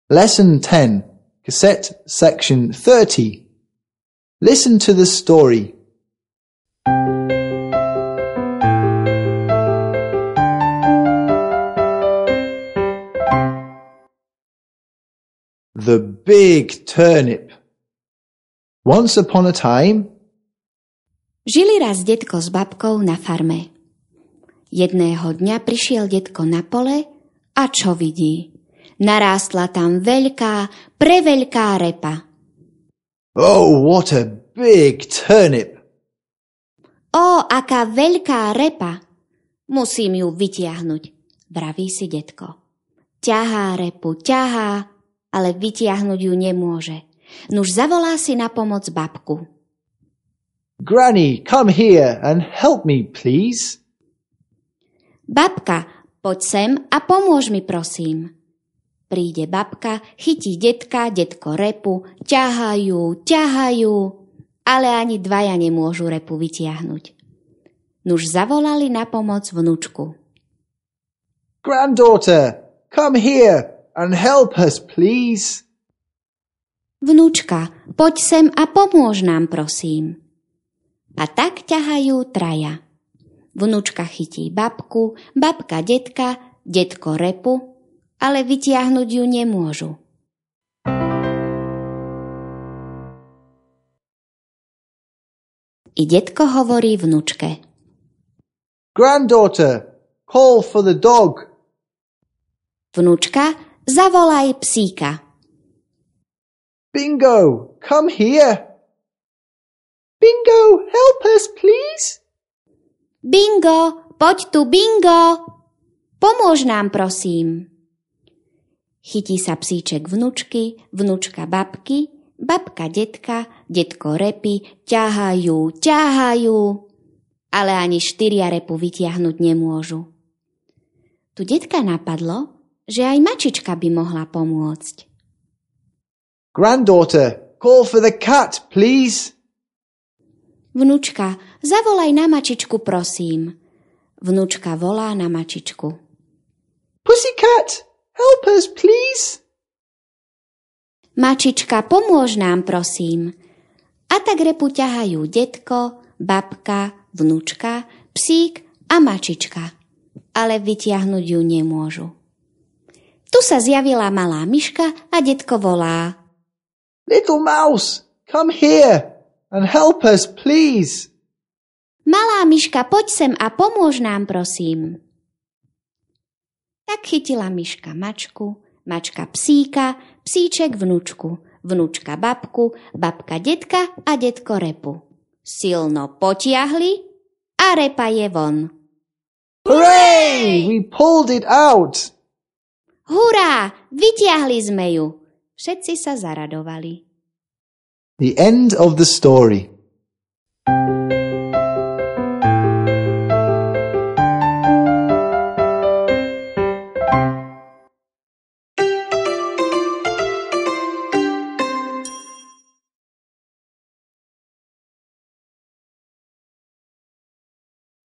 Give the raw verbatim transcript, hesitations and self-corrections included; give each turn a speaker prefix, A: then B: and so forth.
A: Lesson ten, Cassette Section thirty. Listen to the story. The Big Turnip. Once upon a time,
B: žili raz detko s babkou na farme. Jedného dňa prišiel detko na pole a čo vidí? Narástla tam veľká, preveľká repa.
A: Oh, what a big turnip!
B: Ó, aká veľká repa! Musím ju vytiahnuť, vraví si detko. Ťahá repu, ťahá, ale vytiahnuť ju nemôže. Nuž zavolá si na pomoc babku.
A: Granny, come here and help me, please.
B: Babka, poď sem a pomôž mi, prosím. Príde babka, chytí detka, detko repu, ťahajú, ťahajú, ale ani dvaja nemôžu repu vytiahnuť. Nuž zavolali na pomoc vnučku.
A: Granddaughter, come here and help us, please.
B: Vnučka, poď sem a pomôž nám, prosím. A tak ťahajú traja. Vnučka chytí babku, babka detka, detko repu, ale vytiahnuť ju nemôžu. I detko hovorí vnučke.
A: Granddaughter, call for the dog.
B: Vnučka, zavolaj psíka.
A: Bingo, come here. Bingo, help us, please.
B: Bingo, poď tu, Bingo. Pomôž nám, prosím. Chytí sa psíček vnučky, vnučka babky, babka detka, detko repy, ťahajú, ťahajú, ale ani štyria repu vytiahnuť nemôžu. Tu detka napadlo, že aj mačička by mohla pomôcť.
A: Granddaughter, call for the cat, please.
B: Vnučka, zavolaj na mačičku, prosím. Vnučka volá na mačičku.
A: Pussycat, help us, please.
B: Mačička, pomôž nám, prosím. A tak repu ťahajú detko, babka, vnučka, psík a mačička. Ale vytiahnuť ju nemôžu. Tu sa zjavila malá myška a detko volá.
A: Little mouse, come here and help us, please.
B: Malá myška, poď sem a pomôž nám, prosím. Tak chytila myška mačku, mačka psíka, psíček vnučku, vnučka babku, babka detka a detko repu. Silno potiahli a repa je von.
A: Hooray! We pulled it out!
B: Hurá! Vytiahli sme ju! Všetci sa zaradovali.
A: The end of the story.